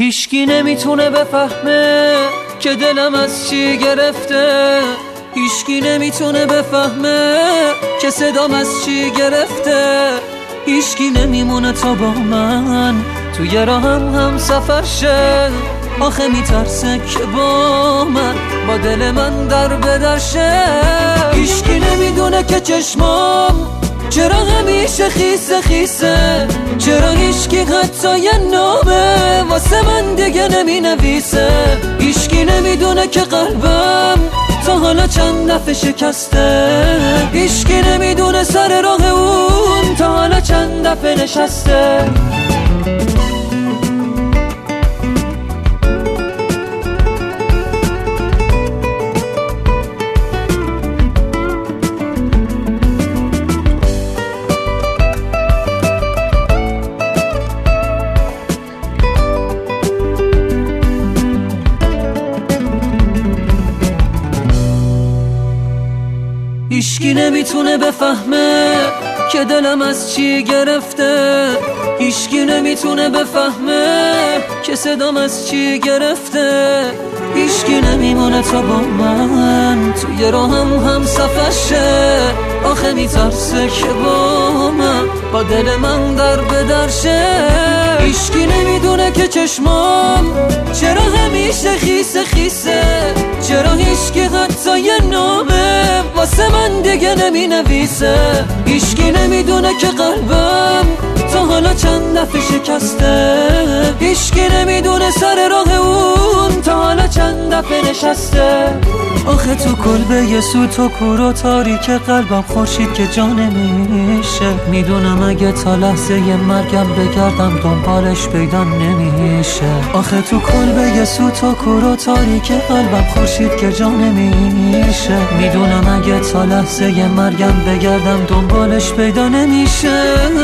هیچکی نمیتونه بفهمه که دلم از چی گرفته. هیچکی نمیتونه بفهمه که صدام از چی گرفته. هیچکی نمیمونه تا با من توی راهم هم سفر شه. آخه میترسه که با من با دل من در بدرشه. هیچکی نمیدونه که چشمام چرا همیشه خیسه خیسه. چرا هیچکی حتی یه نامه واسه من دیگه نمی نویسه. هیچکی نمیدونه که قلبم تا حالا چند دفعه شکسته. هیچکی نمیدونه سر راه اون تا حالا چند دفعه نشسته. هیچکی نمیتونه بفهمه که دلم از چی گرفته. هیچکی نمیتونه بفهمه که صدام از چی گرفته. هیچکی نمیمونه تا با من توی راهم هم سفر شه. آخه میترسه که با من با دل من در بدرشه. هیچکی نمیدونه که چشمام چرا همیشه خیسه خیسه. چرا هیچکی حتی یه نامه واسه من دیگه نمی نویسه. هیچکی نمیدونه که قلبم تا حالا چند دفعه شکسته. هیچکی نمیدونه سر راه اون تا حالا چند دفعه نشسته. آخه تو کلبه یه سوت و کور و تاریک قلبم خورشید که جا نمیشه. میدونم اگه تا لحظه ی مرگم بگردم دنبالش پیدا نمیشه. آخه تو کلبه یه سوت و کور و تاریک قلبم خورشید که جا نمیشه. میدونم اگه تا لحظه ی مرگم بگردم دنبالش پیدا نمیشه.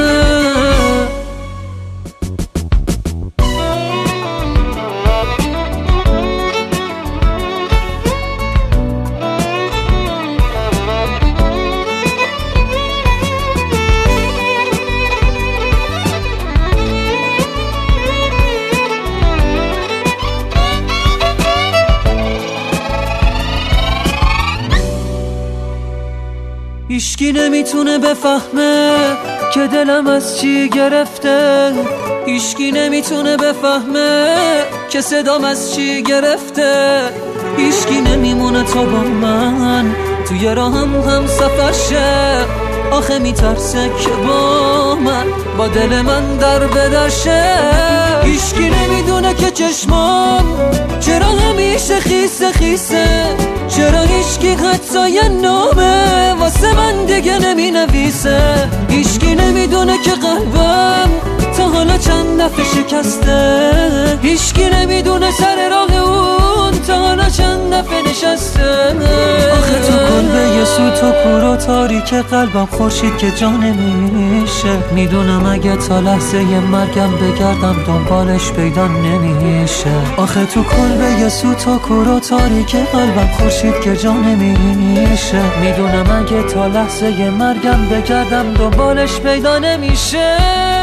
هیچکی نمیتونه بفهمه که دلم از چی گرفته. هیچکی نمیتونه بفهمه که صدام از چی گرفته. هیچکی نمیمونه تا با من توی راهم هم سفر شه. آخه میترسه که با من با دل من در بدرشه. هیچکی نمیدونه که چشمام چرا همیشه خیسه خیسه. چرا هیچکی حتی یه نامه واسه من دیگه نمی نویسه. هیچکی نمیدونه که قلبم تا حالا چند دفعه شکسته. هیچکی نمیدونه سر راه اون تا حالا چند دفعه نشسته. آخه تو کلبه یه سوت و کور و تاریک قلبم خورشید که جا نمیشه. میدونم اگه تا لحظه ی مرگم بگردم دنبالش پیدا نمیشه. آخه تو کلبه یه سوت و کور و تاریک قلبم خورشید که جا نمیشه. میدونم اگه تا لحظه ی مرگم بگردم دنبالش پیدا نمیشه.